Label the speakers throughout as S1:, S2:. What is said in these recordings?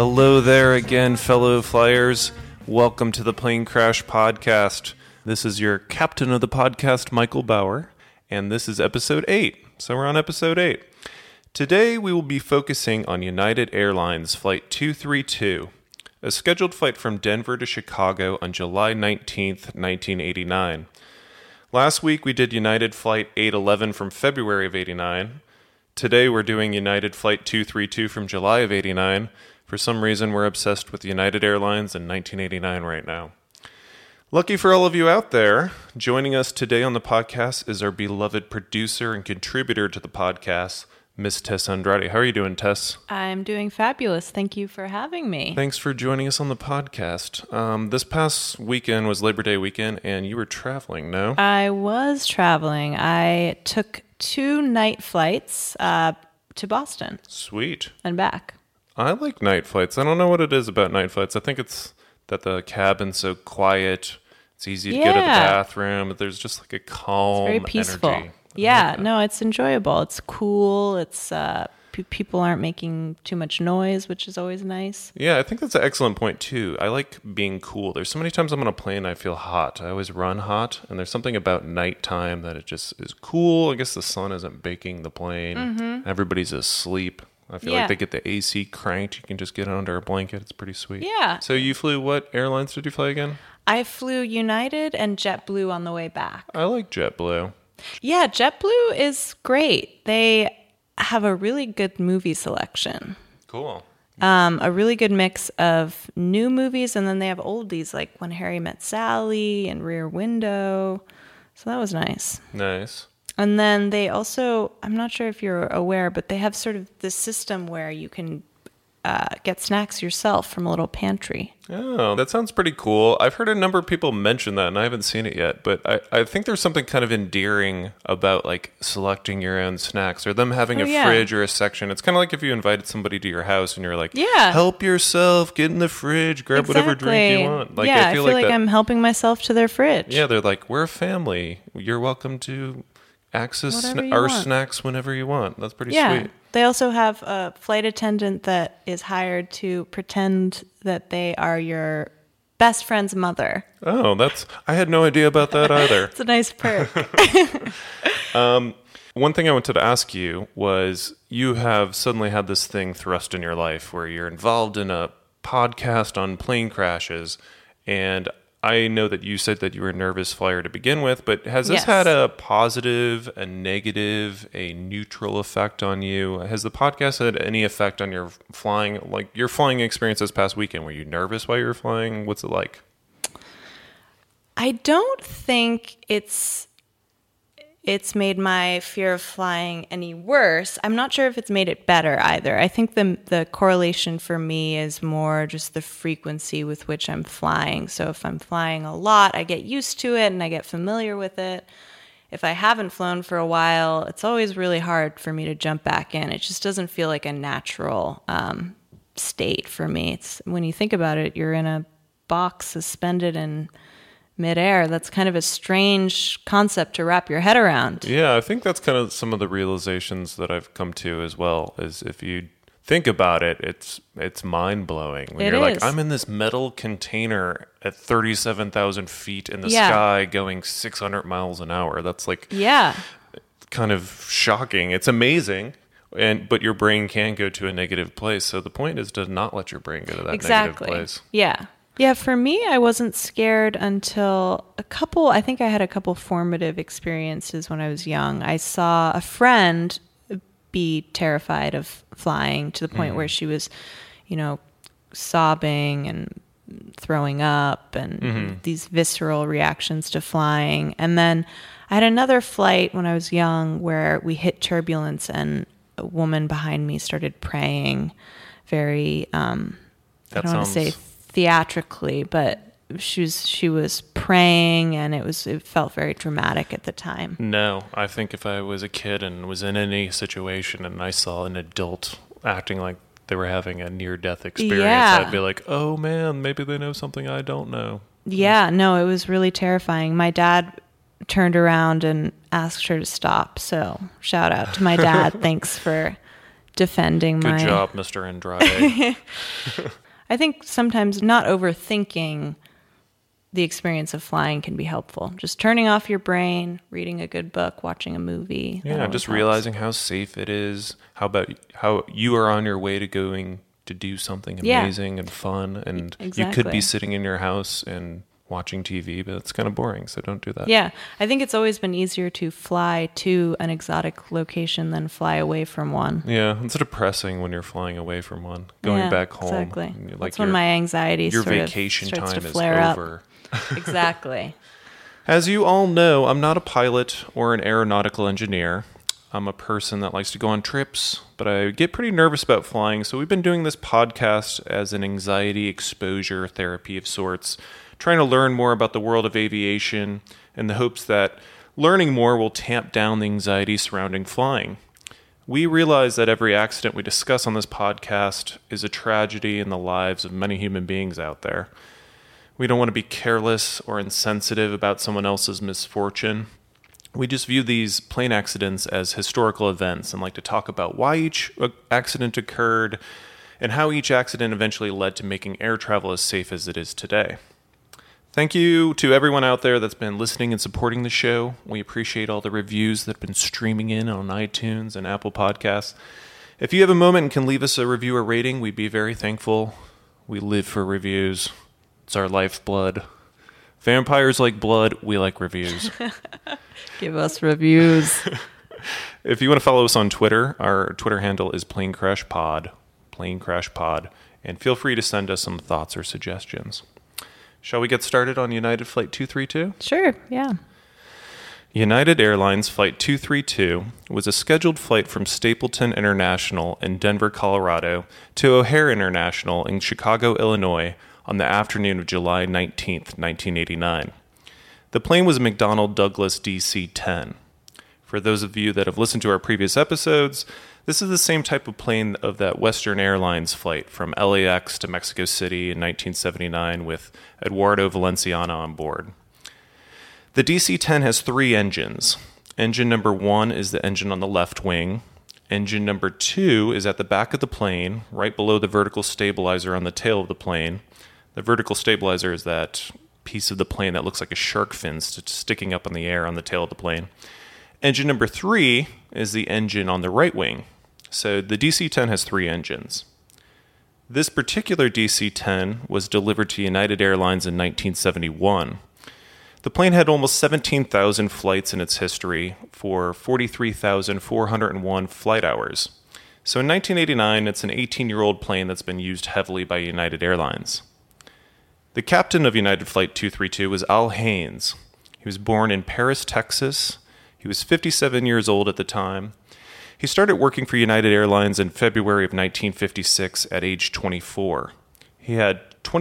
S1: Hello there again, fellow flyers. Welcome to the Plane Crash Podcast. This is your captain of the podcast, Michael Bauer, and this is episode 8. So we're on episode 8. Today we will be focusing on United Airlines Flight 232, a scheduled flight from Denver to Chicago on July 19th, 1989. Last week we did United Flight 811 from February of 89. Today we're doing United Flight 232 from July of 89. For some reason, we're obsessed with United Airlines in 1989 right now. Lucky for all of you out there, joining us today on the podcast is our beloved producer and contributor to the podcast, Miss Tess Andrade. How are you doing, Tess?
S2: I'm doing fabulous. Thank you for having me.
S1: Thanks for joining us on the podcast. This past weekend was Labor Day weekend, and you were traveling, no?
S2: I was traveling. I took 2 night flights to Boston.
S1: Sweet.
S2: And back.
S1: I like night flights. I don't know what it is about night flights. I think it's that the cabin's so quiet. It's easy to go to the bathroom. There's just like a calm,
S2: it's very peaceful.
S1: Energy.
S2: Yeah, no, it's enjoyable. It's cool. It's people aren't making too much noise, which is always nice.
S1: Yeah, I think that's an excellent point too. I like being cool. There's so many times I'm on a plane I feel hot. I always run hot, and there's something about nighttime that it just is cool. I guess the sun isn't baking the plane. Mm-hmm. Everybody's asleep. I feel like they get the AC cranked. You can just get under a blanket. It's pretty sweet.
S2: Yeah.
S1: So you flew, what airlines did you fly again?
S2: I flew United and JetBlue on the way back.
S1: I like JetBlue.
S2: Yeah, JetBlue is great. They have a really good movie selection.
S1: Cool.
S2: A really good mix of new movies, and then they have oldies like When Harry Met Sally and Rear Window. So that was nice.
S1: Nice.
S2: And then they also, I'm not sure if you're aware, but they have sort of this system where you can get snacks yourself from a little pantry.
S1: Oh, that sounds pretty cool. I've heard a number of people mention that, and I haven't seen it yet. But I think there's something kind of endearing about like selecting your own snacks or them having a fridge or a section. It's kind of like if you invited somebody to your house and you're like, help yourself, get in the fridge, grab whatever drink you want. Like,
S2: I feel like I'm helping myself to their fridge.
S1: Yeah, they're like, we're a family. You're welcome to access our snacks whenever you want. That's pretty sweet.
S2: They also have a flight attendant that is hired to pretend that they are your best friend's mother.
S1: Oh, I had no idea about that either.
S2: It's a nice perk.
S1: One thing I wanted to ask you was, you have suddenly had this thing thrust in your life where you're involved in a podcast on plane crashes, and I know that you said that you were a nervous flyer to begin with, but has this had a positive, a negative, a neutral effect on you? Has the podcast had any effect on your flying, like your flying experience this past weekend? Were you nervous while you were flying? What's it like?
S2: I don't think it's made my fear of flying any worse. I'm not sure if it's made it better either. I think the correlation for me is more just the frequency with which I'm flying. So if I'm flying a lot, I get used to it and I get familiar with it. If I haven't flown for a while, it's always really hard for me to jump back in. It just doesn't feel like a natural state for me. It's, when you think about it, you're in a box suspended in midair. That's kind of a strange concept to wrap your head around.
S1: Yeah, I think that's kind of some of the realizations that I've come to as well, is if you think about it, it's mind-blowing. When you're like, I'm in this metal container at 37,000 feet in the sky going 600 miles an hour. That's like kind of shocking. It's amazing. But your brain can go to a negative place. So the point is to not let your brain go to that negative place.
S2: Yeah, for me, I wasn't scared until I think I had a couple formative experiences when I was young. I saw a friend be terrified of flying to the point where she was, sobbing and throwing up and these visceral reactions to flying. And then I had another flight when I was young where we hit turbulence and a woman behind me started praying very, I don't want to say theatrically, but she was praying, and it felt very dramatic at the time.
S1: No, I think if I was a kid and was in any situation and I saw an adult acting like they were having a near-death experience, I'd be like, oh man, maybe they know something I don't know.
S2: Yeah, no, it was really terrifying. My dad turned around and asked her to stop. So shout out to my dad. Thanks for defending
S1: Good
S2: my...
S1: job, Mr. Andrade.
S2: I think sometimes not overthinking the experience of flying can be helpful. Just turning off your brain, reading a good book, watching a movie.
S1: Yeah, just realizing how safe it is. How you are on your way to going to do something amazing and fun, and you could be sitting in your house and watching TV, but it's kind of boring, so don't do that.
S2: Yeah, I think it's always been easier to fly to an exotic location than fly away from one.
S1: Yeah, it's depressing when you're flying away from one, going back home.
S2: Exactly.
S1: Like
S2: that's when my anxiety
S1: your
S2: sort
S1: vacation
S2: of starts
S1: time
S2: to
S1: is
S2: flare
S1: over.
S2: Up. Exactly.
S1: As you all know, I'm not a pilot or an aeronautical engineer. I'm a person that likes to go on trips, but I get pretty nervous about flying, so we've been doing this podcast as an anxiety exposure therapy of sorts, trying to learn more about the world of aviation in the hopes that learning more will tamp down the anxiety surrounding flying. We realize that every accident we discuss on this podcast is a tragedy in the lives of many human beings out there. We don't want to be careless or insensitive about someone else's misfortune. We just view these plane accidents as historical events and like to talk about why each accident occurred and how each accident eventually led to making air travel as safe as it is today. Thank you to everyone out there that's been listening and supporting the show. We appreciate all the reviews that have been streaming in on iTunes and Apple Podcasts. If you have a moment and can leave us a review or rating, we'd be very thankful. We live for reviews. It's our lifeblood. Vampires like blood, we like reviews.
S2: Give us reviews.
S1: If you want to follow us on Twitter, our Twitter handle is PlaneCrashPod, PlaneCrashPod, and feel free to send us some thoughts or suggestions. Shall we get started on United Flight 232?
S2: Sure, yeah.
S1: United Airlines Flight 232 was a scheduled flight from Stapleton International in Denver, Colorado, to O'Hare International in Chicago, Illinois, on the afternoon of July 19th, 1989. The plane was a McDonnell Douglas DC-10. For those of you that have listened to our previous episodes, this is the same type of plane of that Western Airlines flight from LAX to Mexico City in 1979 with Eduardo Valenciano on board. The DC-10 has 3 engines. Engine number 1 is the engine on the left wing. Engine number 2 is at the back of the plane, right below the vertical stabilizer on the tail of the plane. The vertical stabilizer is that piece of the plane that looks like a shark fin sticking up in the air on the tail of the plane. Engine number 3 is the engine on the right wing. So the DC-10 has 3 engines. This particular DC-10 was delivered to United Airlines in 1971. The plane had almost 17,000 flights in its history for 43,401 flight hours. So in 1989, it's an 18-year-old plane that's been used heavily by United Airlines. The captain of United Flight 232 was Al Haynes. He was born in Paris, Texas. He was 57 years old at the time. He started working for United Airlines in February of 1956 at age 24. He had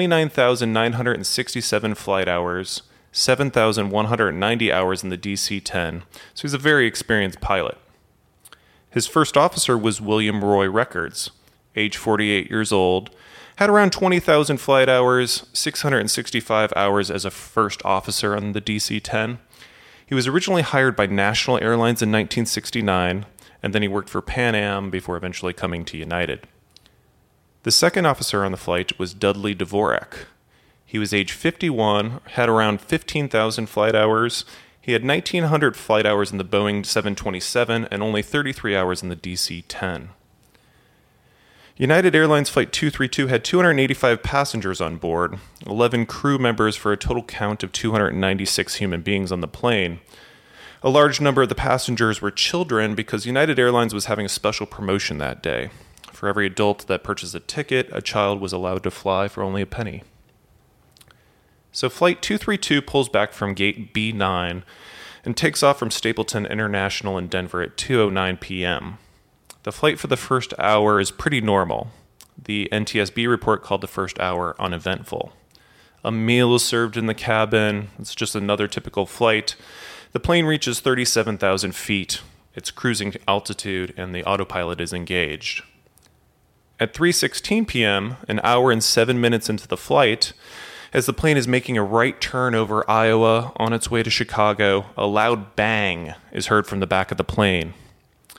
S1: 29,967 flight hours, 7,190 hours in the DC-10, so he's a very experienced pilot. His first officer was William Roy Records, age 48 years old, had around 20,000 flight hours, 665 hours as a first officer on the DC-10. He was originally hired by National Airlines in 1969, and then he worked for Pan Am before eventually coming to United. The second officer on the flight was Dudley Dvorak. He was age 51, had around 15,000 flight hours. He had 1,900 flight hours in the Boeing 727 and only 33 hours in the DC-10. United Airlines Flight 232 had 285 passengers on board, 11 crew members for a total count of 296 human beings on the plane. A large number of the passengers were children because United Airlines was having a special promotion that day. For every adult that purchased a ticket, a child was allowed to fly for only a penny. So Flight 232 pulls back from gate B9 and takes off from Stapleton International in Denver at 2:09 p.m. The flight for the first hour is pretty normal. The NTSB report called the first hour uneventful. A meal is served in the cabin. It's just another typical flight. The plane reaches 37,000 feet. It's cruising altitude, and the autopilot is engaged. At 3:16 p.m., an hour and 7 minutes into the flight, as the plane is making a right turn over Iowa on its way to Chicago, a loud bang is heard from the back of the plane.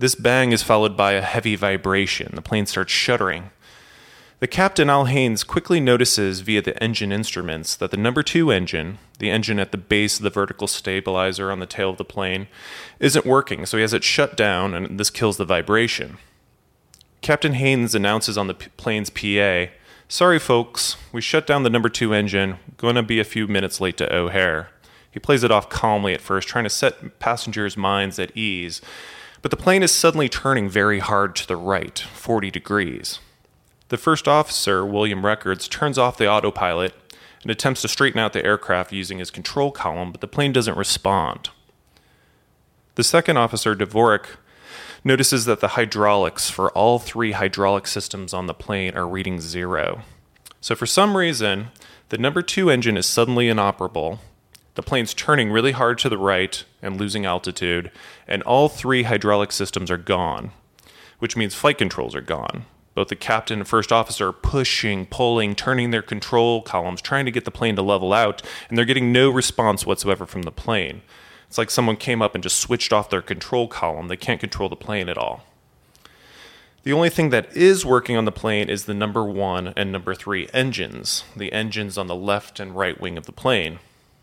S1: This bang is followed by a heavy vibration. The plane starts shuddering. The captain, Al Haynes, quickly notices via the engine instruments that the number 2 engine, the engine at the base of the vertical stabilizer on the tail of the plane, isn't working, so he has it shut down, and this kills the vibration. Captain Haynes announces on the plane's PA, "Sorry, folks, we shut down the number 2 engine. Going to be a few minutes late to O'Hare." He plays it off calmly at first, trying to set passengers' minds at ease, but the plane is suddenly turning very hard to the right, 40 degrees. The first officer, William Records, turns off the autopilot and attempts to straighten out the aircraft using his control column, but the plane doesn't respond. The second officer, Dvorak, notices that the hydraulics for all 3 hydraulic systems on the plane are reading 0. So for some reason, the number 2 engine is suddenly inoperable, the plane's turning really hard to the right and losing altitude, and all 3 hydraulic systems are gone, which means flight controls are gone. Both the captain and first officer are pushing, pulling, turning their control columns, trying to get the plane to level out, and they're getting no response whatsoever from the plane. It's like someone came up and just switched off their control column. They can't control the plane at all. The only thing that is working on the plane is the number 1 and number 3 engines, the engines on the left and right wing of the plane.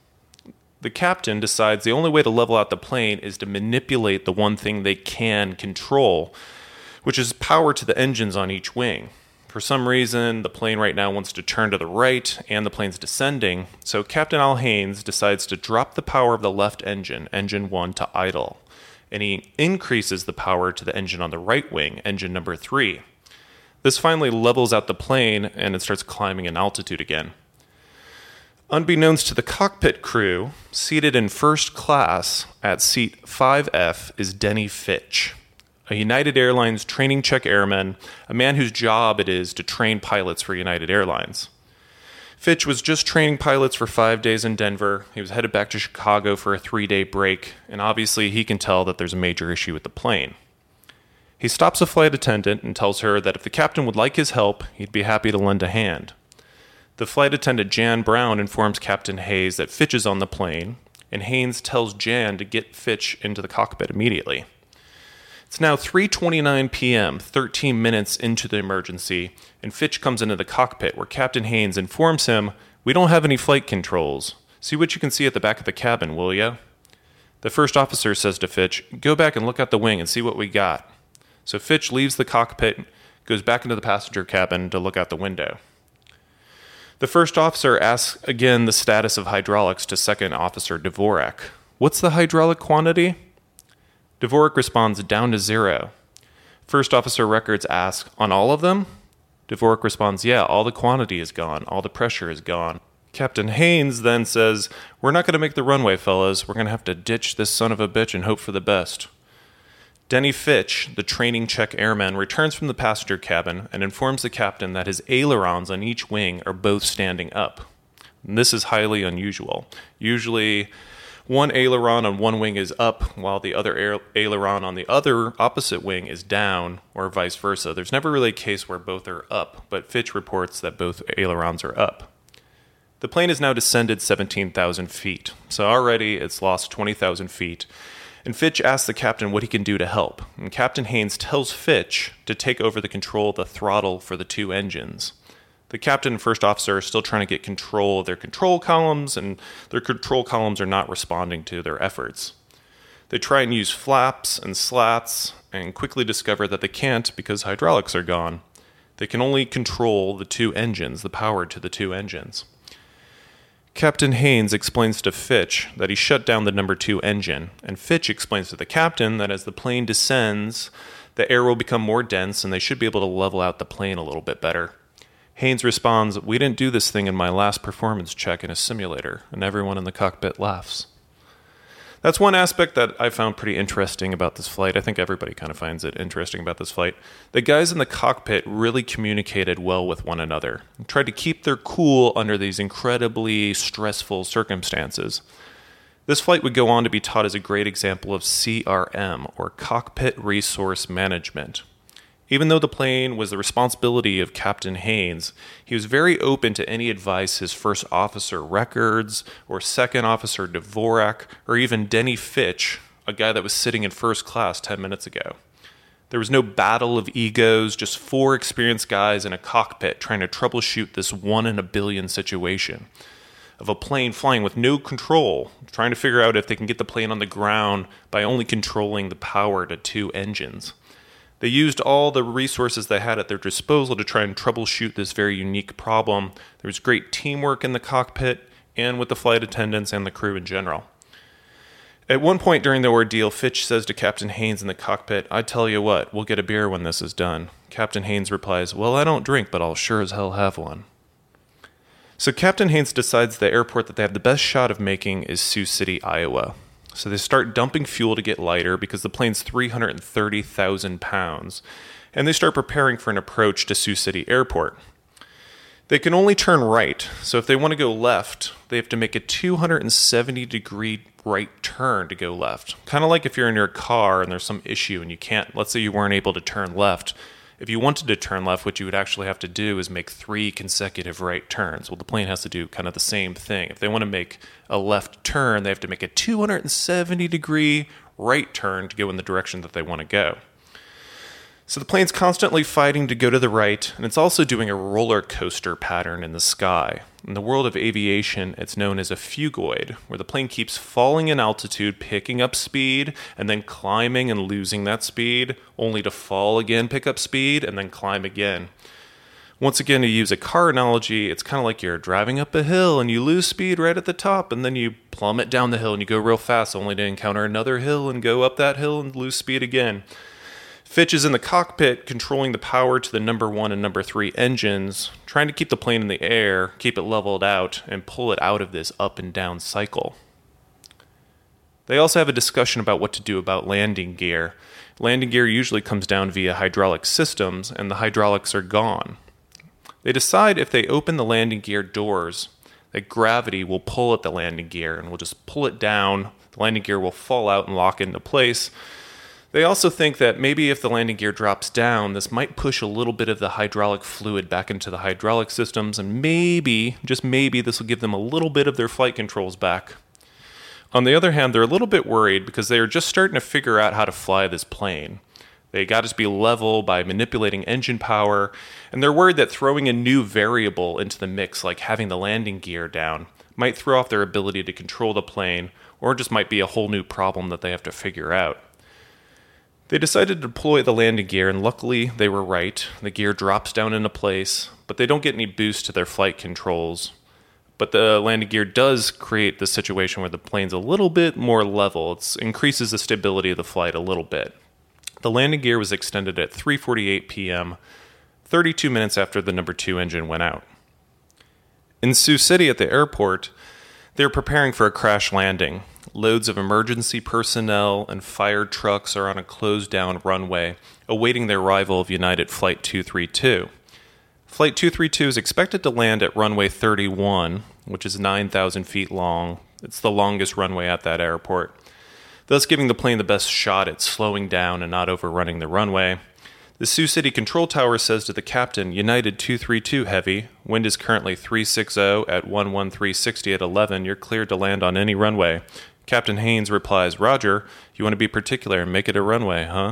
S1: The captain decides the only way to level out the plane is to manipulate the one thing they can control, which is power to the engines on each wing. For some reason, the plane right now wants to turn to the right, and the plane's descending, so Captain Al Haynes decides to drop the power of the left engine, engine 1, to idle, and he increases the power to the engine on the right wing, engine number 3. This finally levels out the plane, and it starts climbing in altitude again. Unbeknownst to the cockpit crew, seated in first class at seat 5F is Denny Fitch, a United Airlines training check airman, a man whose job it is to train pilots for United Airlines. Fitch was just training pilots for 5 days in Denver. He was headed back to Chicago for a 3-day break, and obviously he can tell that there's a major issue with the plane. He stops a flight attendant and tells her that if the captain would like his help, he'd be happy to lend a hand. The flight attendant, Jan Brown, informs Captain Hayes that Fitch is on the plane, and Haynes tells Jan to get Fitch into the cockpit immediately. It's now 3:29 p.m., 13 minutes into the emergency, and Fitch comes into the cockpit where Captain Haynes informs him, "We don't have any flight controls. See what you can see at the back of the cabin, will ya?" The first officer says to Fitch, "Go back and look out the wing and see what we got." So Fitch leaves the cockpit, goes back into the passenger cabin to look out the window. The first officer asks again the status of hydraulics to second officer Dvorak. "What's the hydraulic quantity?" Dvorak responds, "Down to 0. First officer Records asks, "On all of them?" Dvorak responds, "Yeah, all the quantity is gone. All the pressure is gone." Captain Haynes then says, "We're not going to make the runway, fellas. We're going to have to ditch this son of a bitch and hope for the best." Denny Fitch, the training check airman, returns from the passenger cabin and informs the captain that his ailerons on each wing are both standing up. And this is highly unusual. Usually, one aileron on one wing is up, while the other aileron on the other opposite wing is down, or vice versa. There's never really a case where both are up, but Fitch reports that both ailerons are up. The plane has now descended 17,000 feet, so already it's lost 20,000 feet, and Fitch asks the captain what he can do to help, and Captain Haynes tells Fitch to take over the control of the throttle for the 2 engines. The captain and first officer are still trying to get control of their control columns, and their control columns are not responding to their efforts. They try and use flaps and slats, and quickly discover that they can't because hydraulics are gone. They can only control the 2 engines, the power to the 2 engines. Captain Haynes explains to Fitch that he shut down the number 2 engine, and Fitch explains to the captain that as the plane descends, the air will become more dense and they should be able to level out the plane a little bit better. Haynes responds, "We didn't do this thing in my last performance check in a simulator," and everyone in the cockpit laughs. That's one aspect that I found pretty interesting about this flight. I think everybody kind of finds it interesting about this flight. The guys in the cockpit really communicated well with one another and tried to keep their cool under these incredibly stressful circumstances. This flight would go on to be taught as a great example of CRM, or Cockpit Resource Management. Even though the plane was the responsibility of Captain Haynes, he was very open to any advice his first officer Records, or second officer Dvorak, or even Denny Fitch, a guy that was sitting in first class 10 minutes ago. There was no battle of egos, just 4 experienced guys in a cockpit trying to troubleshoot this 1 in a billion situation of a plane flying with no control, trying to figure out if they can get the plane on the ground by only controlling the power to 2 engines. They used all the resources they had at their disposal to try and troubleshoot this very unique problem. There was great teamwork in the cockpit and with the flight attendants and the crew in general. At one point during the ordeal, Fitch says to Captain Haynes in the cockpit, "I tell you what, we'll get a beer when this is done." Captain Haynes replies, "Well, I don't drink, but I'll sure as hell have one." So Captain Haynes decides the airport that they have the best shot of making is Sioux City, Iowa. So they start dumping fuel to get lighter because the plane's 330,000 pounds, and they start preparing for an approach to Sioux City Airport. They can only turn right, so if they want to go left, they have to make a 270-degree right turn to go left. Kind of like if you're in your car and there's some issue and you can't, let's say you weren't able to turn left. If you wanted to turn left, what you would actually have to do is make 3 consecutive right turns. Well, the plane has to do kind of the same thing. If they want to make a left turn, they have to make a 270-degree right turn to go in the direction that they want to go. So the plane's constantly fighting to go to the right, and it's also doing a roller coaster pattern in the sky. In the world of aviation, it's known as a phugoid, where the plane keeps falling in altitude, picking up speed, and then climbing and losing that speed, only to fall again, pick up speed, and then climb again. Once again, to use a car analogy, it's kind of like you're driving up a hill and you lose speed right at the top, and then you plummet down the hill and you go real fast, only to encounter another hill and go up that hill and lose speed again. Fitch is in the cockpit controlling the power to the number 1 and number 3 engines, trying to keep the plane in the air, keep it leveled out, and pull it out of this up and down cycle. They also have a discussion about what to do about landing gear. Landing gear usually comes down via hydraulic systems, and the hydraulics are gone. They decide if they open the landing gear doors, that gravity will pull at the landing gear and will just pull it down. The landing gear will fall out and lock into place. They also think that maybe if the landing gear drops down, this might push a little bit of the hydraulic fluid back into the hydraulic systems, and maybe, just maybe, this will give them a little bit of their flight controls back. On the other hand, they're a little bit worried because they are just starting to figure out how to fly this plane. They got to be level by manipulating engine power, and they're worried that throwing a new variable into the mix, like having the landing gear down, might throw off their ability to control the plane, or just might be a whole new problem that they have to figure out. They decided to deploy the landing gear, and luckily they were right. The gear drops down into place, but they don't get any boost to their flight controls. But the landing gear does create the situation where the plane's a little bit more level. It increases the stability of the flight a little bit. The landing gear was extended at 3:48 p.m., 32 minutes after the number 2 engine went out. In Sioux City at the airport, they're preparing for a crash landing. Loads of emergency personnel and fire trucks are on a closed-down runway, awaiting the arrival of United Flight 232. Flight 232 is expected to land at runway 31, which is 9,000 feet long. It's the longest runway at that airport, thus giving the plane the best shot at slowing down and not overrunning the runway. The Sioux City control tower says to the captain, "United 232 Heavy, wind is currently 360 at 11360 at 11. You're cleared to land on any runway." Captain Haynes replies, "Roger, you want to be particular and make it a runway, huh?"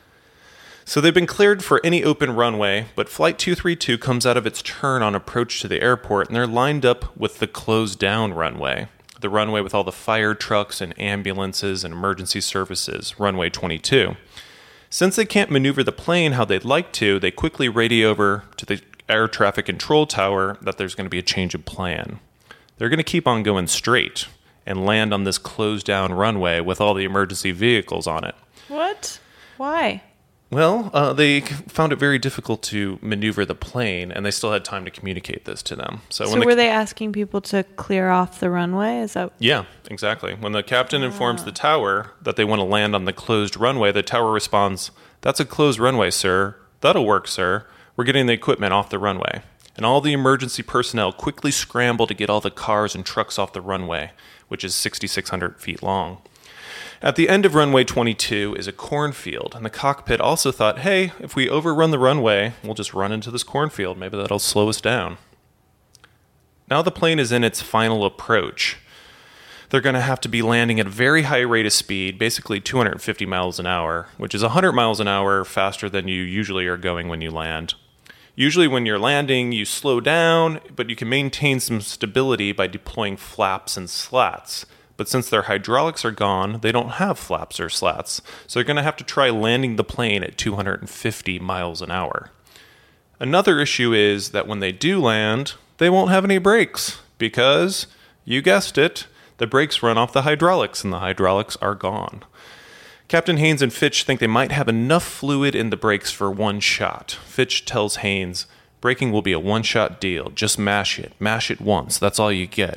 S1: So they've been cleared for any open runway, but Flight 232 comes out of its turn on approach to the airport, and they're lined up with the closed-down runway, the runway with all the fire trucks and ambulances and emergency services, runway 22. Since they can't maneuver the plane how they'd like to, they quickly radio over to the air traffic control tower that there's going to be a change of plan. They're going to keep on going straight and land on this closed-down runway with all the emergency vehicles on it.
S2: What? Why?
S1: Well, they found it very difficult to maneuver the plane, and they still had time to communicate this to them.
S2: So were they asking people to clear off the runway? Is that?
S1: Yeah, exactly. When the captain informs the tower that they want to land on the closed runway, the tower responds, "That's a closed runway, sir. That'll work, sir. We're getting the equipment off the runway." And all the emergency personnel quickly scramble to get all the cars and trucks off the runway, which is 6,600 feet long. At the end of runway 22 is a cornfield, and the cockpit also thought, hey, if we overrun the runway, we'll just run into this cornfield. Maybe that'll slow us down. Now the plane is in its final approach. they're going to have to be landing at a very high rate of speed, basically 250 miles an hour, which is 100 miles an hour faster than you usually are going when you land. Usually when you're landing, you slow down, but you can maintain some stability by deploying flaps and slats. But since their hydraulics are gone, they don't have flaps or slats, so they're going to have to try landing the plane at 250 miles an hour. Another issue is that when they do land, they won't have any brakes, because, you guessed it, the brakes run off the hydraulics, and the hydraulics are gone. Captain Haynes and Fitch think they might have enough fluid in the brakes for one shot. Fitch tells Haynes, braking will be a one-shot deal. Just mash it once. That's all you get.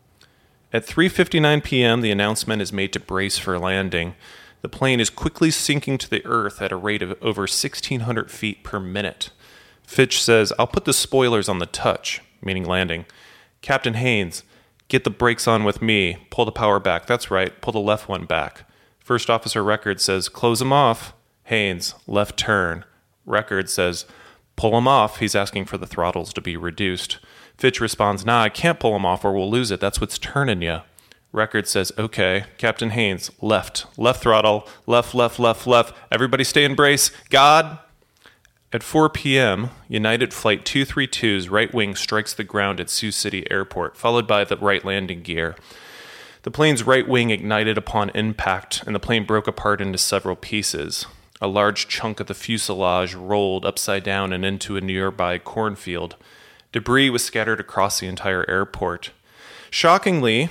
S1: At 3:59 p.m., the announcement is made to brace for landing. The plane is quickly sinking to the earth at a rate of over 1,600 feet per minute. Fitch says, I'll put the spoilers on the touch, meaning landing. Captain Haynes, get the brakes on with me. Pull the power back. That's right, pull the left one back. First Officer Record says, close him off. Haynes, left turn. Record says, pull him off. He's asking for the throttles to be reduced. Fitch responds, nah, I can't pull him off or we'll lose it. That's what's turning you. Record says, okay. Captain Haynes, left throttle, left. Everybody stay in brace. God. At 4 p.m., United Flight 232's right wing strikes the ground at Sioux City Airport, followed by the right landing gear. The plane's right wing ignited upon impact, and the plane broke apart into several pieces. A large chunk of the fuselage rolled upside down and into a nearby cornfield. Debris was scattered across the entire airport. Shockingly,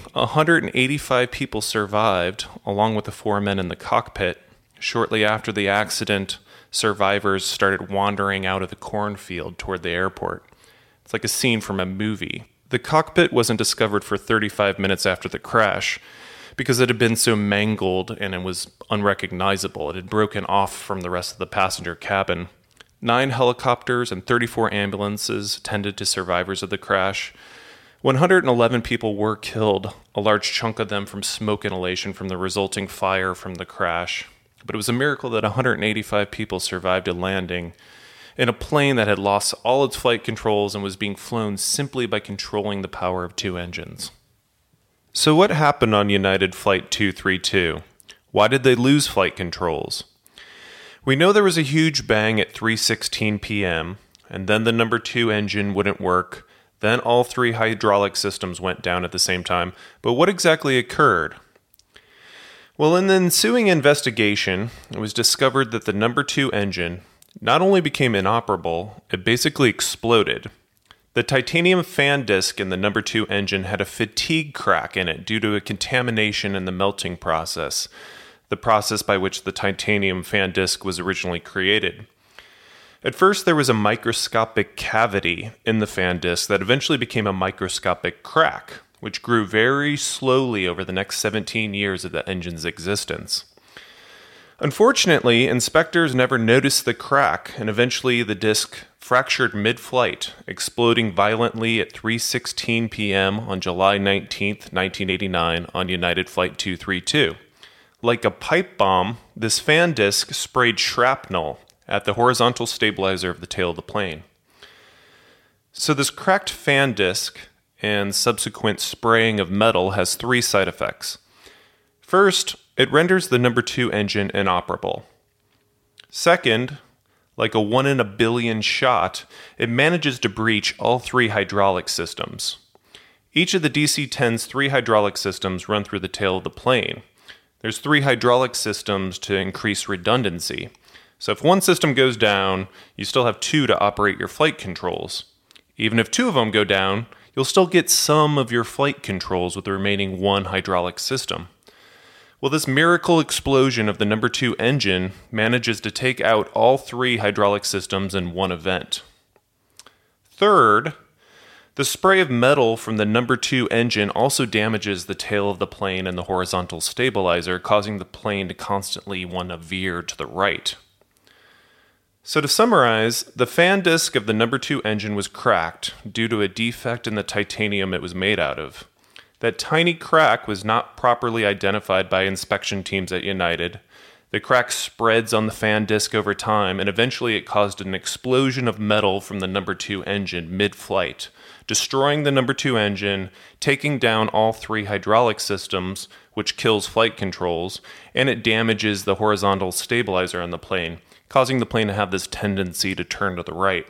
S1: 185 people survived, along with the 4 men in the cockpit. Shortly after the accident, survivors started wandering out of the cornfield toward the airport. It's like a scene from a movie. The cockpit wasn't discovered for 35 minutes after the crash because it had been so mangled and it was unrecognizable. It had broken off from the rest of the passenger cabin. 9 helicopters and 34 ambulances tended to survivors of the crash. 111 people were killed, a large chunk of them from smoke inhalation from the resulting fire from the crash. But it was a miracle that 185 people survived a landing in a plane that had lost all its flight controls and was being flown simply by controlling the power of 2 engines. So what happened on United Flight 232? Why did they lose flight controls? We know there was a huge bang at 3:16 p.m., and then the number 2 engine wouldn't work. Then all 3 hydraulic systems went down at the same time. But what exactly occurred? Well, in the ensuing investigation, it was discovered that the number 2 engine not only became inoperable, it basically exploded. The titanium fan disc in the number 2 engine had a fatigue crack in it due to a contamination in the melting process, the process by which the titanium fan disc was originally created. At first, there was a microscopic cavity in the fan disc that eventually became a microscopic crack, which grew very slowly over the next 17 years of the engine's existence. Unfortunately, inspectors never noticed the crack, and eventually the disc fractured mid-flight, exploding violently at 3:16 p.m. on July 19, 1989, on United Flight 232. Like a pipe bomb, this fan disc sprayed shrapnel at the horizontal stabilizer of the tail of the plane. So this cracked fan disc and subsequent spraying of metal has 3 side effects. First, it renders the number 2 engine inoperable. Second, like a 1 in a billion shot, it manages to breach all 3 hydraulic systems. Each of the DC-10's 3 hydraulic systems run through the tail of the plane. There's 3 hydraulic systems to increase redundancy. So if one system goes down, you still have 2 to operate your flight controls. Even if 2 of them go down, you'll still get some of your flight controls with the remaining 1 hydraulic system. Well, this miracle explosion of the number 2 engine manages to take out all 3 hydraulic systems in one event. Third, the spray of metal from the number 2 engine also damages the tail of the plane and the horizontal stabilizer, causing the plane to constantly want to veer to the right. So to summarize, the fan disc of the number 2 engine was cracked due to a defect in the titanium it was made out of. That tiny crack was not properly identified by inspection teams at United. The crack spreads on the fan disc over time, and eventually it caused an explosion of metal from the number 2 engine mid-flight, destroying the number 2 engine, taking down all 3 hydraulic systems, which kills flight controls, and it damages the horizontal stabilizer on the plane, causing the plane to have this tendency to turn to the right.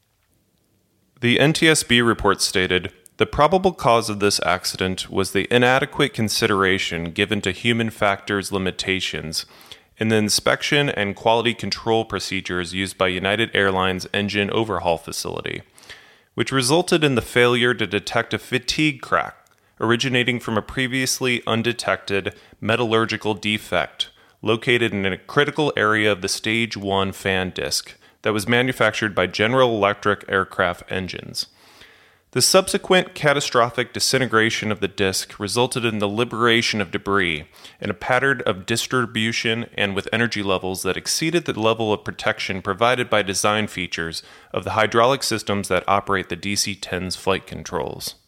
S1: The NTSB report stated, "The probable cause of this accident was the inadequate consideration given to human factors limitations in the inspection and quality control procedures used by United Airlines engine overhaul facility, which resulted in the failure to detect a fatigue crack originating from a previously undetected metallurgical defect located in a critical area of the Stage 1 fan disc that was manufactured by General Electric aircraft engines. The subsequent catastrophic disintegration of the disc resulted in the liberation of debris in a pattern of distribution and with energy levels that exceeded the level of protection provided by design features of the hydraulic systems that operate the DC-10's flight controls."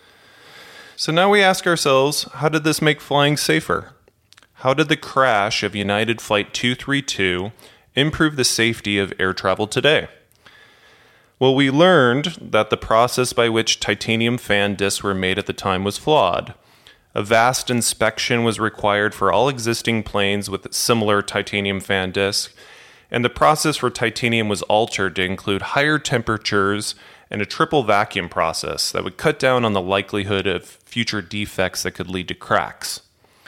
S1: So now we ask ourselves, how did this make flying safer? How did the crash of United Flight 232 improve the safety of air travel today? Well, we learned that the process by which titanium fan discs were made at the time was flawed. A vast inspection was required for all existing planes with similar titanium fan discs, and the process for titanium was altered to include higher temperatures and a triple vacuum process that would cut down on the likelihood of future defects that could lead to cracks.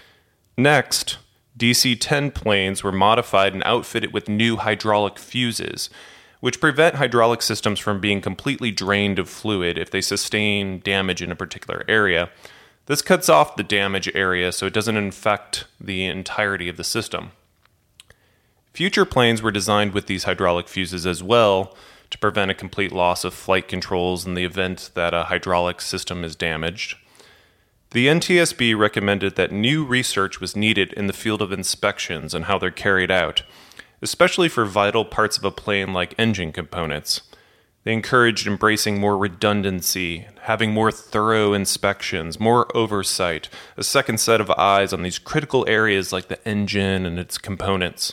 S1: Next, DC-10 planes were modified and outfitted with new hydraulic fuses, which prevent hydraulic systems from being completely drained of fluid if they sustain damage in a particular area. This cuts off the damage area so it doesn't infect the entirety of the system. Future planes were designed with these hydraulic fuses as well to prevent a complete loss of flight controls in the event that a hydraulic system is damaged. The NTSB recommended that new research was needed in the field of inspections and how they're carried out, especially for vital parts of a plane like engine components. They encouraged embracing more redundancy, having more thorough inspections, more oversight, a second set of eyes on these critical areas like the engine and its components.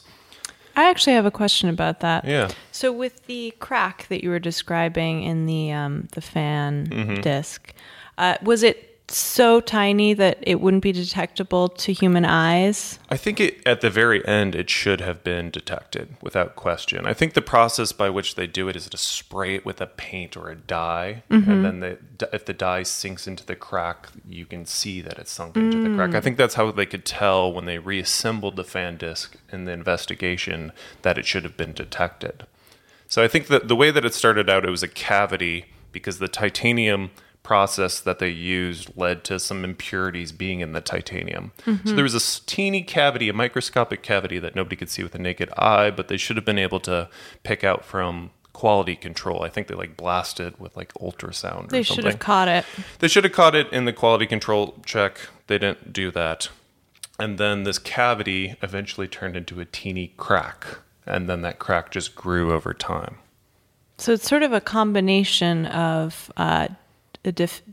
S2: I actually have a question about that.
S1: Yeah.
S2: So with the crack that you were describing in the fan disc, was it so tiny that it wouldn't be detectable to human eyes?
S1: I think at the very end, it should have been detected without question. I think the process by which they do it is to spray it with a paint or a dye, and then if the dye sinks into the crack, you can see that it's sunk into the crack. I think that's how they could tell when they reassembled the fan disc in the investigation that it should have been detected. So I think that the way that it started out, it was a cavity because the titanium process that they used led to some impurities being in the titanium. So there was a teeny cavity, a microscopic cavity that nobody could see with the naked eye, but they should have been able to pick out from quality control. I think they blasted with ultrasound or something.
S2: They should have caught it.
S1: They should have caught it in the quality control check. They didn't do that. And then this cavity eventually turned into a teeny crack, and then that crack just grew over time.
S2: So it's sort of a combination of a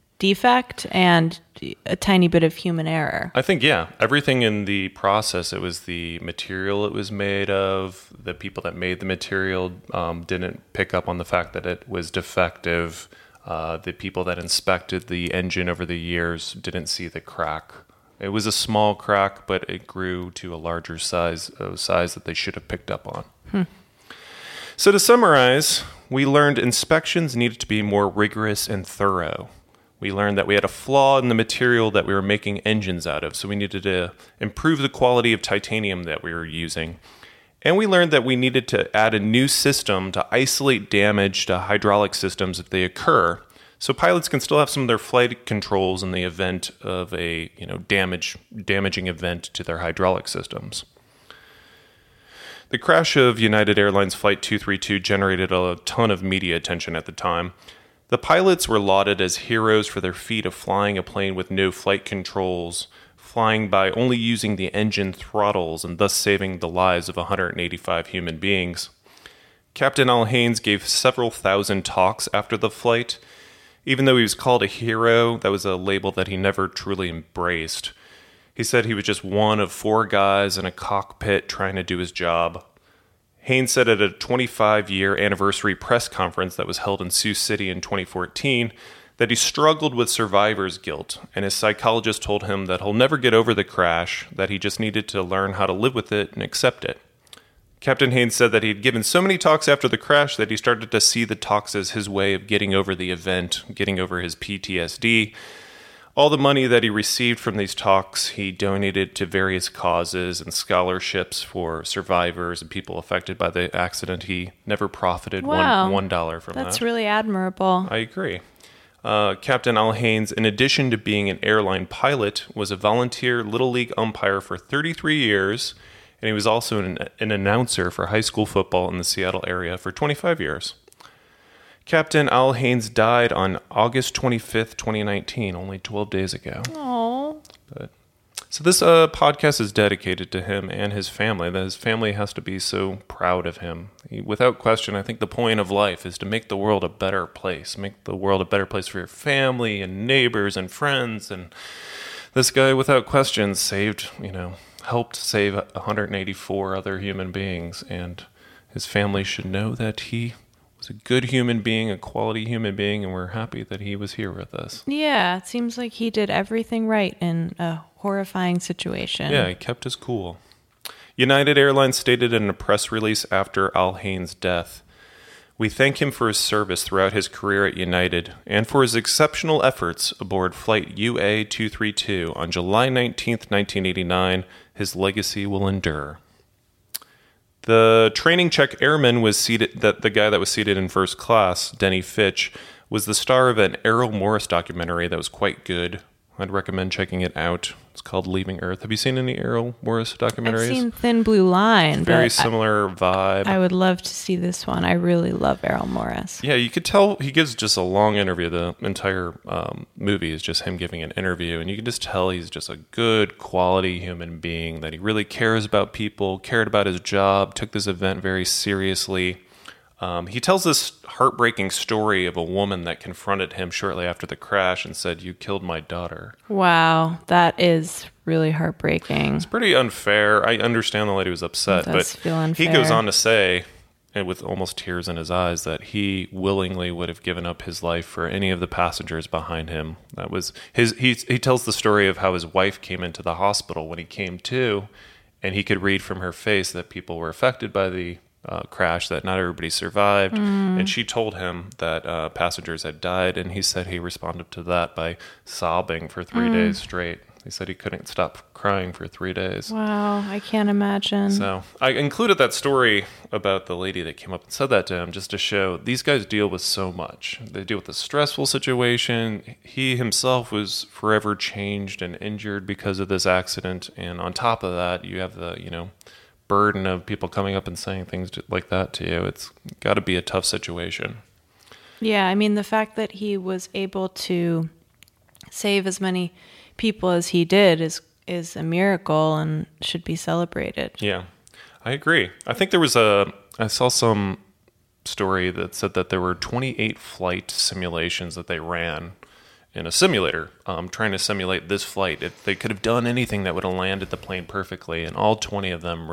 S2: defect and a tiny bit of human error.
S1: I think, yeah. Everything in the process, it was the material it was made of. The people that made the material didn't pick up on the fact that it was defective. The people that inspected the engine over the years didn't see the crack. It was a small crack, but it grew to a larger size that they should have picked up on. So to summarize, we learned inspections needed to be more rigorous and thorough. We learned that we had a flaw in the material that we were making engines out of, so we needed to improve the quality of titanium that we were using. And we learned that we needed to add a new system to isolate damage to hydraulic systems if they occur, so pilots can still have some of their flight controls in the event of a damaging event to their hydraulic systems. The crash of United Airlines Flight 232 generated a ton of media attention at the time. The pilots were lauded as heroes for their feat of flying a plane with no flight controls, flying by only using the engine throttles and thus saving the lives of 185 human beings. Captain Al Haynes gave several thousand talks after the flight. Even though he was called a hero, that was a label that he never truly embraced. He said he was just one of 4 guys in a cockpit trying to do his job. Haines said at a 25-year anniversary press conference that was held in Sioux City in 2014 that he struggled with survivor's guilt, and his psychologist told him that he'll never get over the crash, that he just needed to learn how to live with it and accept it. Captain Haines said that he'd given so many talks after the crash that he started to see the talks as his way of getting over the event, getting over his PTSD. All the money that he received from these talks, he donated to various causes and scholarships for survivors and people affected by the accident. He never profited $1 from that.
S2: That's really admirable.
S1: I agree. Captain Al Haines, in addition to being an airline pilot, was a volunteer Little League umpire for 33 years, and he was also an announcer for high school football in the Seattle area for 25 years. Captain Al Haines died on August 25th, 2019, only 12 days ago.
S2: Oh.
S1: So this podcast is dedicated to him and his family. That his family has to be so proud of him. Without question, I think the point of life is to make the world a better place. Make the world a better place for your family and neighbors and friends. And this guy, without question, helped save 184 other human beings. And his family should know that he was a good human being, a quality human being, and we're happy that he was here with us.
S2: Yeah, it seems like he did everything right in a horrifying situation.
S1: Yeah, he kept his cool. United Airlines stated in a press release after Al Haines' death, "We thank him for his service throughout his career at United and for his exceptional efforts aboard Flight UA-232 on July 19th, 1989. His legacy will endure." The training check airman the guy that was seated in first class, Denny Fitch, was the star of an Errol Morris documentary that was quite good. I'd recommend checking it out. It's called Leaving Earth. Have you seen any Errol Morris documentaries?
S2: I've seen Thin Blue Line.
S1: Very similar vibe.
S2: I would love to see this one. I really love Errol Morris.
S1: Yeah, you could tell he gives just a long interview. The entire movie is just him giving an interview, and you can just tell he's just a good, quality human being, that he really cares about people, cared about his job, took this event very seriously. He tells this heartbreaking story of a woman that confronted him shortly after the crash and said, "You killed my daughter."
S2: Wow, that is really heartbreaking.
S1: It's pretty unfair. I understand the lady was upset, but he goes on to say, and with almost tears in his eyes, that he willingly would have given up his life for any of the passengers behind him. That was he tells the story of how his wife came into the hospital when he came to, and he could read from her face that people were affected by the crash, that not everybody survived, and she told him that passengers had died, and he said he responded to that by sobbing for 3 days straight. He said he couldn't stop crying for 3 days.
S2: Wow, I can't imagine.
S1: So I included that story about the lady that came up and said that to him just to show these guys deal with so much. They deal with a stressful situation. He himself was forever changed and injured because of this accident, and on top of that, you have the, burden of people coming up and saying things like that to you. It's got to be a tough situation.
S2: Yeah, I mean, the fact that he was able to save as many people as he did is a miracle and should be celebrated.
S1: Yeah, I agree. I think I saw some story that said that there were 28 flight simulations that they ran in a simulator, trying to simulate this flight. If they could have done anything that would have landed the plane perfectly, and all 28 of them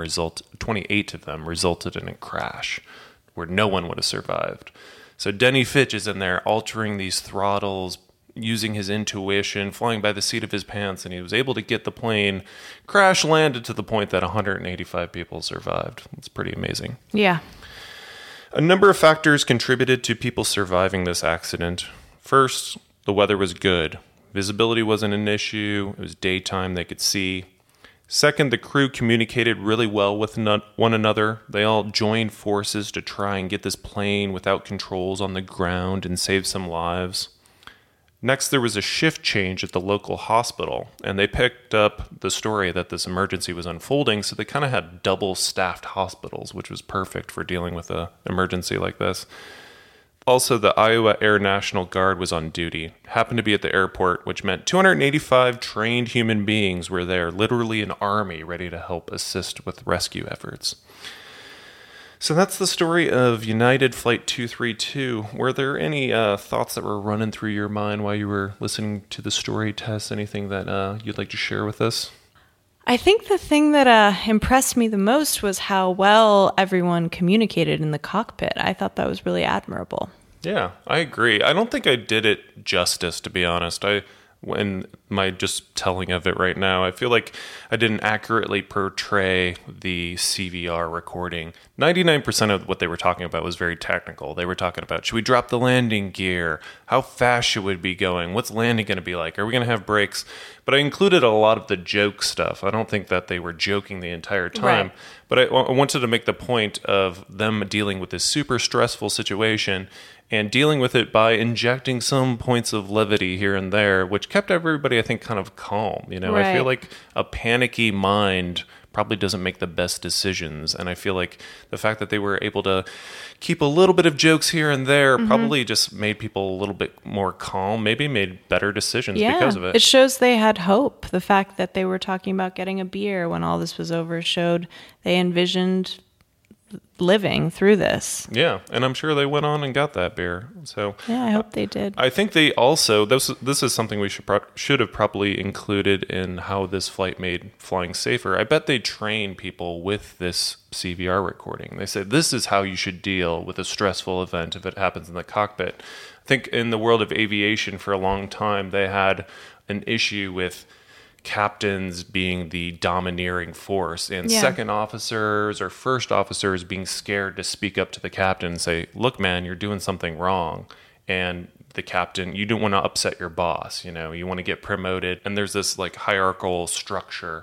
S1: resulted in a crash where no one would have survived. So Denny Fitch is in there altering these throttles, using his intuition, flying by the seat of his pants, and he was able to get the plane crash landed to the point that 185 people survived. It's pretty amazing.
S2: Yeah.
S1: A number of factors contributed to people surviving this accident. First, the weather was good. Visibility wasn't an issue. It was daytime. They could see. Second, the crew communicated really well with one another. They all joined forces to try and get this plane without controls on the ground and save some lives. Next, there was a shift change at the local hospital, and they picked up the story that this emergency was unfolding, so they kind of had double-staffed hospitals, which was perfect for dealing with an emergency like this. Also, the Iowa Air National Guard was on duty, happened to be at the airport, which meant 285 trained human beings were there, literally an army ready to help assist with rescue efforts. So that's the story of United Flight 232. Were there any thoughts that were running through your mind while you were listening to the story, Tess? Anything that you'd like to share with us?
S2: I think the thing that impressed me the most was how well everyone communicated in the cockpit. I thought that was really admirable.
S1: Yeah, I agree. I don't think I did it justice, to be honest. In my just telling of it right now, I feel like I didn't accurately portray the CVR recording. 99% of what they were talking about was very technical. They were talking about, should we drop the landing gear? How fast should we be going? What's landing going to be like? Are we going to have brakes? But I included a lot of the joke stuff. I don't think that they were joking the entire time.
S2: Right.
S1: But I wanted to make the point of them dealing with this super stressful situation and dealing with it by injecting some points of levity here and there, which kept everybody, I think, kind of calm. You know, I feel
S2: Right.
S1: like a panicky mind probably doesn't make the best decisions. And I feel like the fact that they were able to keep a little bit of jokes here and there probably just made people a little bit more calm, maybe made better decisions because of it.
S2: It shows they had hope. The fact that they were talking about getting a beer when all this was over showed they envisioned living through this.
S1: Yeah, and I'm sure they went on and got that beer. So
S2: Yeah, I hope they did.
S1: I think they also this is something we should have probably included in how this flight made flying safer. I bet they train people with this CVR recording. They said this is how you should deal with a stressful event if it happens in the cockpit. I think in the world of aviation for a long time they had an issue with captains being the domineering force and
S2: Yeah.
S1: second officers or first officers being scared to speak up to the captain and say, look, man, you're doing something wrong. And the captain, you don't want to upset your boss, you know, you want to get promoted. And there's this like hierarchical structure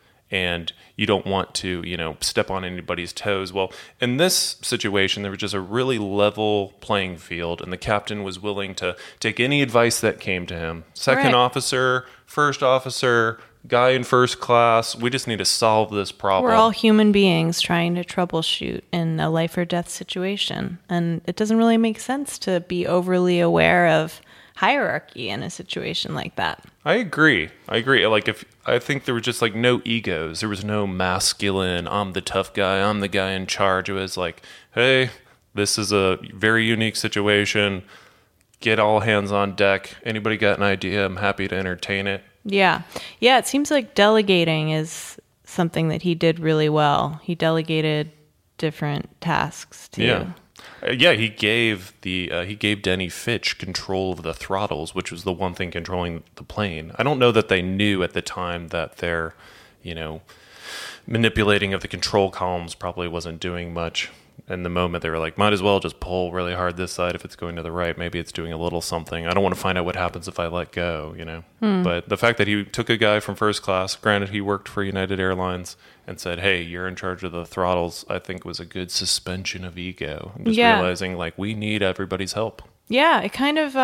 S1: and you don't want to, you know, step on anybody's toes. Well, in this situation, there was just a really level playing field, and the captain was willing to take any advice that came to him. Second
S2: Right.
S1: officer, first officer, guy in first class, we just need to solve this problem.
S2: We're all human beings trying to troubleshoot in a life or death situation. And it doesn't really make sense to be overly aware of hierarchy in a situation like that.
S1: I agree. Like, if I think there was just like no egos, there was no masculine, I'm the tough guy, I'm the guy in charge. It was like, hey, this is a very unique situation. Get all hands on deck. Anybody got an idea? I'm happy to entertain it.
S2: Yeah. Yeah, it seems like delegating is something that he did really well. He delegated different tasks to
S1: Yeah, he gave Denny Fitch control of the throttles, which was the one thing controlling the plane. I don't know that they knew at the time that their, you know, manipulating of the control columns probably wasn't doing much. In the moment, they were like, might as well just pull really hard this side if it's going to the right. Maybe it's doing a little something. I don't want to find out what happens if I let go, you know. But the fact that he took a guy from first class, granted he worked for United Airlines, and said, hey, you're in charge of the throttles, I think was a good suspension of ego. Just realizing, like, we need everybody's help.
S2: Yeah, it kind of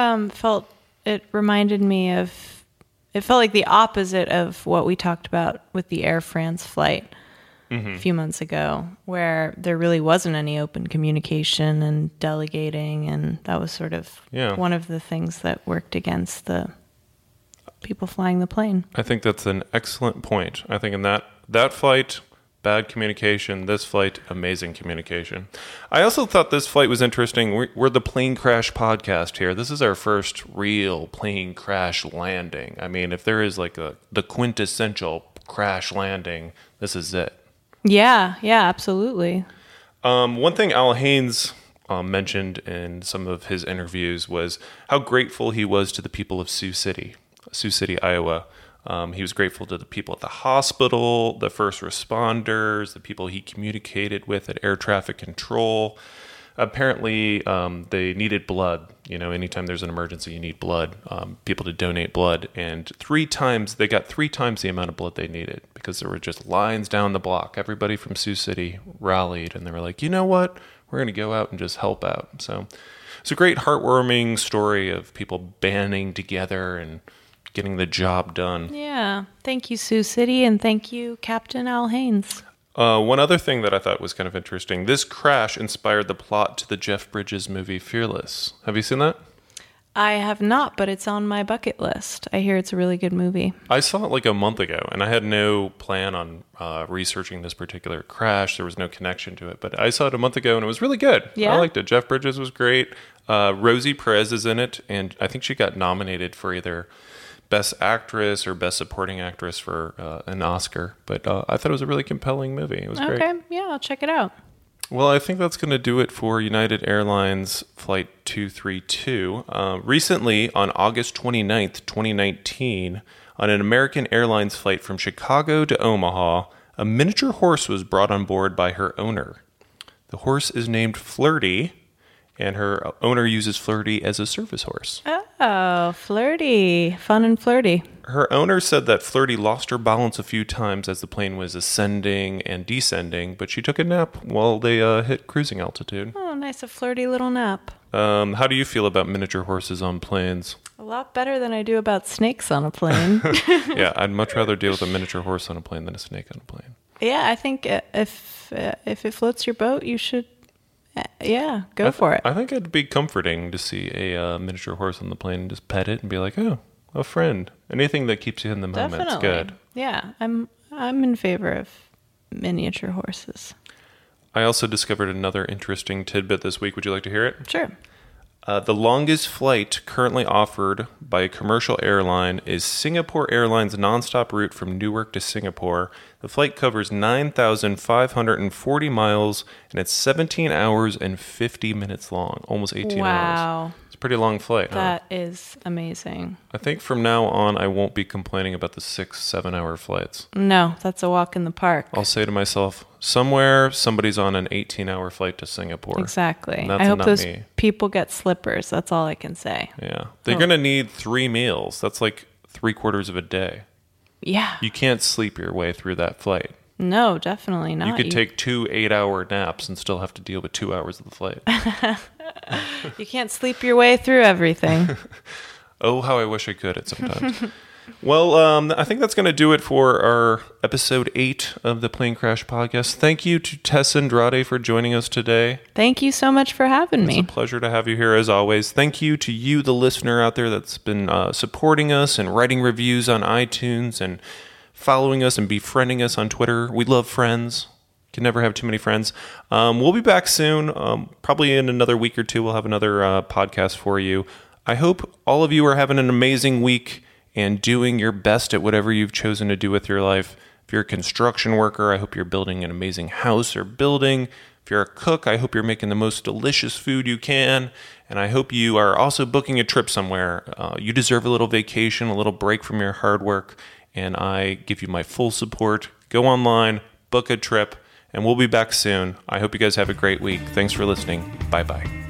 S2: it reminded me of, it felt like the opposite of what we talked about with the Air France flight a few months ago, where there really wasn't any open communication and delegating, and that was sort of one of the things that worked against the people flying the plane.
S1: I think that's an excellent point. I think in that flight, bad communication. This flight, amazing communication. I also thought this flight was interesting. We're the plane crash podcast here. This is our first real plane crash landing. I mean, if there is like the quintessential crash landing, this is it.
S2: Yeah, absolutely.
S1: One thing Al Haynes mentioned in some of his interviews was how grateful he was to the people of Sioux City, Iowa. He was grateful to the people at the hospital, the first responders, the people he communicated with at air traffic control. Apparently, they needed blood. You know, anytime there's an emergency, you need blood. People to donate blood. And they got 3 times the amount of blood they needed because there were just lines down the block. Everybody from Sioux City rallied, and they were like, you know what? We're going to go out and just help out. So it's a great heartwarming story of people banding together and getting the job done.
S2: Yeah. Thank you, Sioux City, and thank you, Captain Al Haynes.
S1: One other thing that I thought was kind of interesting, this crash inspired the plot to the Jeff Bridges movie Fearless. Have you seen that?
S2: I have not, but it's on my bucket list. I hear it's a really good movie.
S1: I saw it like a month ago, and I had no plan on researching this particular crash. There was no connection to it, but I saw it a month ago, and it was really good.
S2: Yeah?
S1: I liked it. Jeff Bridges was great. Rosie Perez is in it, and I think she got nominated for either Best Actress or Best Supporting Actress for an Oscar. But I thought it was a really compelling movie. It was great.
S2: Okay, yeah, I'll check it out.
S1: Well, I think that's going to do it for United Airlines Flight 232. Recently, on August 29th, 2019, on an American Airlines flight from Chicago to Omaha, a miniature horse was brought on board by her owner. The horse is named Flirty, and her owner uses Flirty as a service horse.
S2: Oh, flirty. Fun and flirty.
S1: Her owner said that Flirty lost her balance a few times as the plane was ascending and descending, but she took a nap while they hit cruising altitude.
S2: Oh, nice, a flirty little nap.
S1: How do you feel about miniature horses on planes?
S2: A lot better than I do about snakes on a plane.
S1: Yeah, I'd much rather deal with a miniature horse on a plane than a snake on a plane.
S2: Yeah, I think if it floats your boat, you should, go for it.
S1: I think it'd be comforting to see a miniature horse on the plane and just pet it and be like, oh, a friend. Anything that keeps you in the moment's good.
S2: Yeah, I'm in favor of miniature horses.
S1: I also discovered another interesting tidbit this week. Would you like to hear it?
S2: Sure.
S1: The longest flight currently offered by a commercial airline is Singapore Airlines' nonstop route from Newark to Singapore. The flight covers 9,540 miles, and it's 17 hours and 50 minutes long, almost 18 hours.
S2: Wow.
S1: It's a pretty long flight, huh?
S2: That is amazing.
S1: I think from now on, I won't be complaining about the 6-7 hour flights.
S2: No, that's a walk in the park.
S1: I'll say to myself, somewhere somebody's on an 18-hour flight to Singapore.
S2: Exactly.
S1: That's
S2: I hope
S1: not
S2: those
S1: me.
S2: people get slippers. That's all I can say.
S1: Yeah. They're going to need 3 meals. That's like 3/4 of a day.
S2: Yeah.
S1: You can't sleep your way through that flight.
S2: No, definitely not.
S1: You could take 2 8-hour naps and still have to deal with 2 hours of the flight.
S2: You can't sleep your way through everything.
S1: Oh, how I wish I could at sometimes. Well, I think that's going to do it for our episode 8 of the Plane Crash Podcast. Thank you to Tess Andrade for joining us today.
S2: Thank you so much for having me.
S1: It's a pleasure to have you here as always. Thank you to you, the listener out there that's been supporting us and writing reviews on iTunes and following us and befriending us on Twitter. We love friends. Can never have too many friends. We'll be back soon. Probably in another week or two, we'll have another podcast for you. I hope all of you are having an amazing week and doing your best at whatever you've chosen to do with your life. If you're a construction worker, I hope you're building an amazing house or building. If you're a cook, I hope you're making the most delicious food you can. And I hope you are also booking a trip somewhere. You deserve a little vacation, a little break from your hard work. And I give you my full support. Go online, book a trip, and we'll be back soon. I hope you guys have a great week. Thanks for listening. Bye-bye.